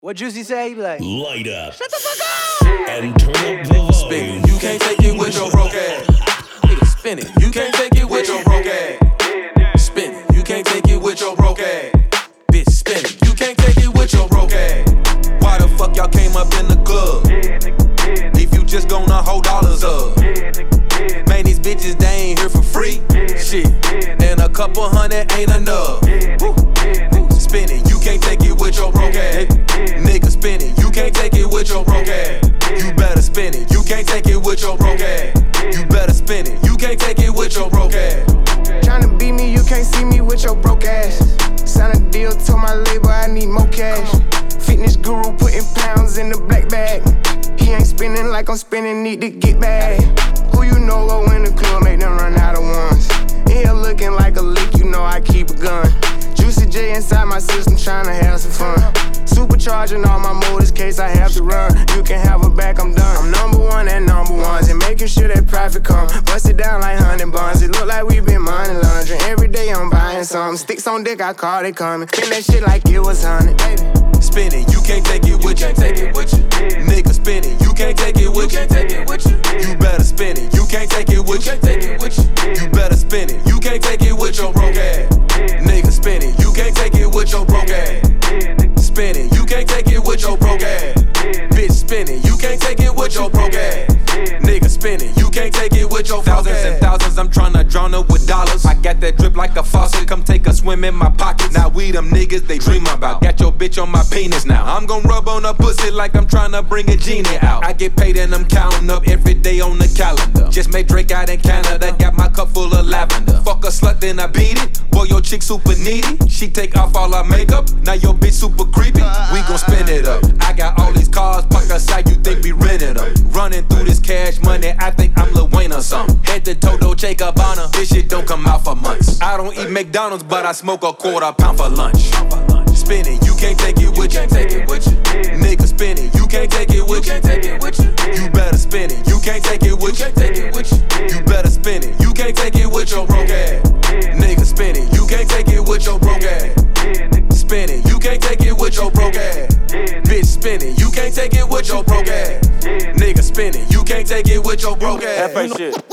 What Juicy say? He be like, light up. Shut the fuck up! And turn up the volume. Spin it. You can't take it with your broke ass. Nigga, spin it. You can't take it with your broke ass. Spin it. You can't take it with your broke ass. Bitch, spin it. You can't take it with your broke ass. Why the fuck y'all came up in the club? If you just gonna hold dollars up. Man, these bitches, they ain't here for free. Shit. And a couple hundred ain't enough. Spin it. You can't take it with your broke ass. Nigga, spin it. You can't take it with your broke ass. You better spin it. You can't take it with your broke ass. You better spin it. You can't take it with your broke ass. Tryna beat me, you can't see me with your broke ass. Sign a deal, told my label I need more cash. Fitness guru putting pounds in the black bag. He ain't spinning like I'm spinning, need to get back. Who you know go in the club, make them run out of ones. In here looking like a lick, you know I keep a gun. Juicy J inside my system, tryna have some fun. Supercharging all my motors, case I have to run. You can have her back, I'm done. I'm number one and number ones, and making sure that profit come. Bust it down like 100 buns. It look like we been money laundering. Every day I'm buying something. Sticks on dick, I call it coming. Spin that shit like it was 100. Spin it, you can't take it with you. Nigga, spin it, you can't take it with you. You better spin it, you can't take it with you. You better spin it, you can't take it with your broke ass. Nigga, spin it, you can't take it with your broke ass. Spin it, you can't take it with your broke ass. Bitch, spin it, you can't take it with your broke ass. Nigga, spin it, you can't take it with your broke ass. Thousands and thousands, I'm tryna drown up with dollars. I got that drip like a faucet, come take a swim in my pockets. Now we them niggas they dream about. Got your bitch on my penis now. I'm gon' rub on her pussy like I'm tryna bring a genie out. I get paid and I'm counting up every day on the calendar. Just made Drake out in Canada, got my cup full of lavender. Fuck a slut, then I beat it. Boy, your chick super needy. She take off all her makeup, now your bitch super creepy. We gon' spin it up. I got all these cars parked outside, you think we rented them. Running through this cash money, I think I'm Lil Wayne or something. Head to Toto, Gabbana, this shit don't come out for months. I don't eat McDonald's, but I smoke a quarter pound for lunch. Spin it, you can't take it with you. Nigga, spin it, you can't take it with you. You better spin it, you can't take it with you. You better spin it, you can't take it with your broke ass. Nigga, spin it, you can't take it with your broke ass. Spin it, you can't take it with your broke ass. Bitch, spin it, you can't take it with your broke ass. Nigga, spin it, you can't take it with your broke ass. F.A. shit.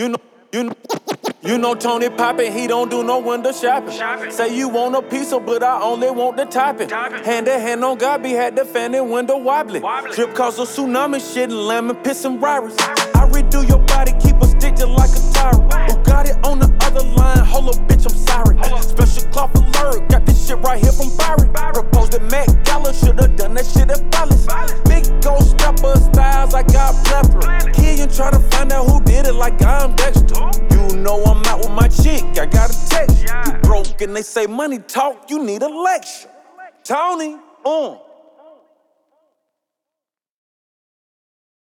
You know Tony Poppin', he don't do no window shopping. Say you want a pizza, but I only want the topping. Hand to hand on God, be had the fan and window wobbly. Drip cause a tsunami, shit and lemon, piss and virus. I redo your body, keep a stick just like a tyrant. Who got it on the other line? Hold up, bitch, I'm sorry. Special cloth alert, got this shit right here from Barry. Proposed at Mac Gala, should've done that shit at Palace. Big gold stepper styles, I got plethora. Kid, you try to find out who did it like I'm Dexter. You know I'm out with my chick, I got a text. You broke and they say money talk, you need a lecture. Tony,